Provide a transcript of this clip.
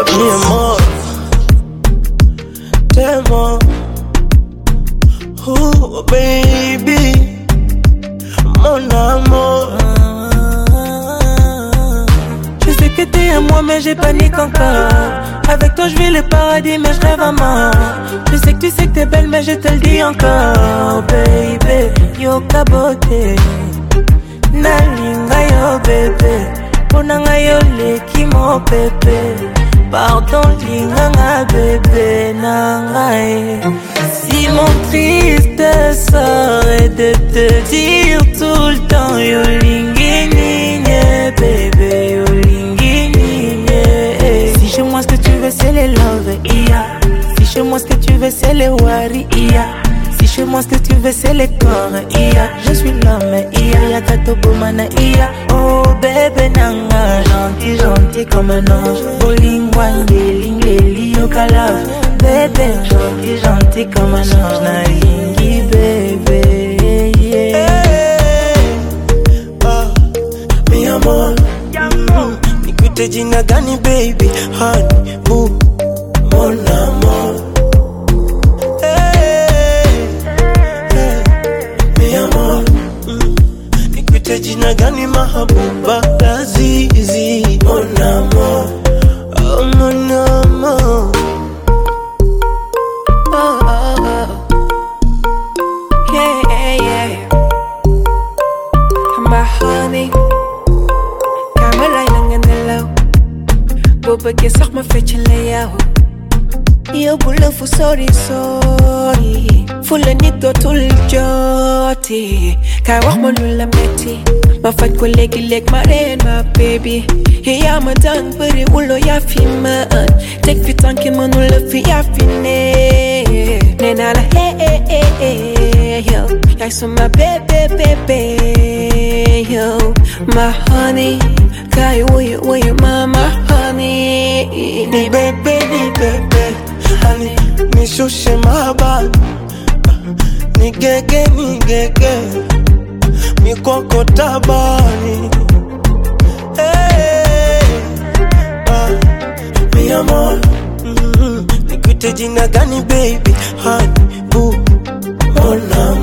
Mi amor, t'aime. Oh baby, mon amour. Je sais que t'es à moi mais j'ai panique encore. Avec toi je vis le paradis mais je rêve à mort. Je sais que tu sais que t'es belle mais je te le dis encore. Baby, yo kabote nalinga yo bébé. Ponanga yo leki mo bébé. Pardon linganga bébé nangae. Si mon triste serait de te dire tout le temps yo lingini bébé yo lingini. Si chez moi ce que tu veux c'est les love iya. Si chez moi ce que tu veux c'est les worry iya. Si chez moi ce que tu veux c'est les corps iya. Je suis l'homme iya. Yakato bomana iya. Oh bébé nanga gentil gentil comme un ange. Bolingwande lingeli yokala. Bébé gentil gentil comme un ange. Nalingi bébé yeah. Mi amor, nikute jina gani baby? Honey, boo, mon amour. Mi amor, nikute jina gani mahabuba? Lazizi, mon amour. Oh mon amour. Oh, oh, oh. Yeah, yeah. My honey. Kamalay lang ang nalaw. Bubagay sak ma-fetch layaw. Yo bulafu sorry sorry. Fula nito tuljoti. Kawak mo lula meti. Mafat ko legi-leg ma rin ma baby. Hiya ma dang pari ulo ya fi man. Tek fitan ki man ulo fi ya fi ne. Nenala hey yo. Yay so my baby yo. My honey. Kaya uyu mama honey. Ni bebe honey, ni shushe mahaba. Ni gege mi koko tabani. Hey, mi amor, nikute jina gani baby? Honey, boo, mon amour.